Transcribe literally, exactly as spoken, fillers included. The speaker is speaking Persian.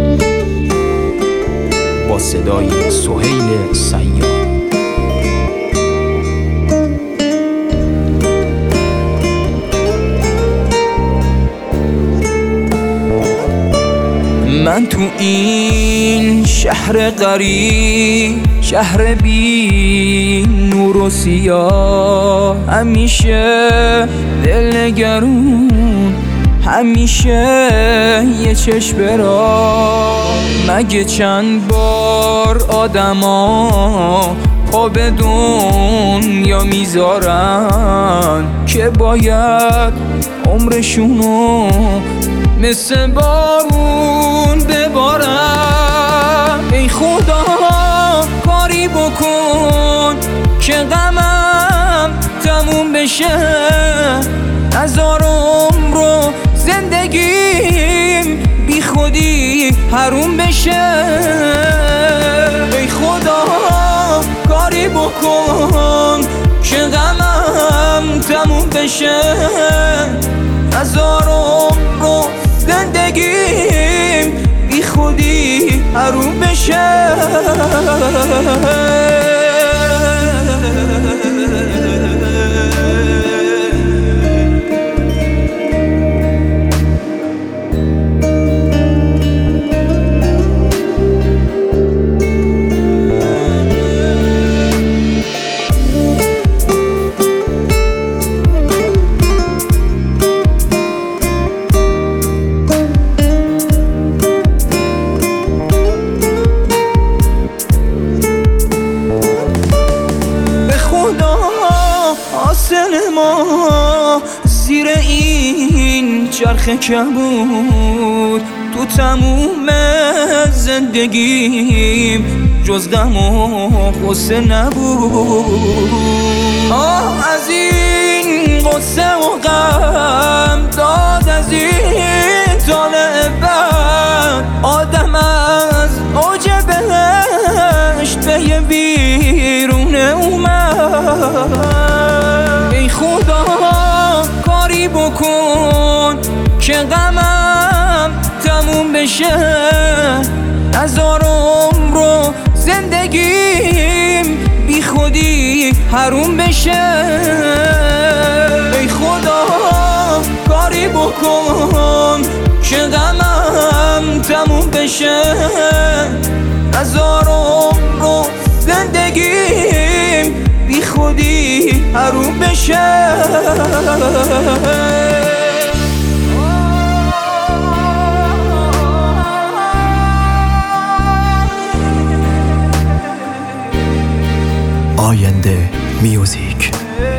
با صدای سهیل سیار. من تو این شهر غریب، شهر بی نور و سیاه، همیشه دلنگرون، همیشه یه چشم را. مگه چند بار آدما پا به دنیا میذارن که باید عمرشونو مثل بارون ببارم. ای خدا کاری بکن که غمم تموم بشه، هزار عمر و زندگیم بی خودی حروم بشه. ای خدا کاری بکن که غمم تموم بشه، هزار عمر و زندگیم بی خودی حروم بشه. حاصل ما زیر این چرخ کبود، تو تموم زندگیم جز غم و غصه نبود. آه از این غصه و غم، داد از این طالع بد، آدم از اوج بهشت به یه بیرونه اومد. ای خدا کاری بکن که غمم تموم بشه، هزار عمر و زندگیم بی خودی حروم بشه. ای خدا کاری بکن که غمم تموم بشه، هزار عمر و زندگیم بی خودی حروم بشه. آینده میوزیک.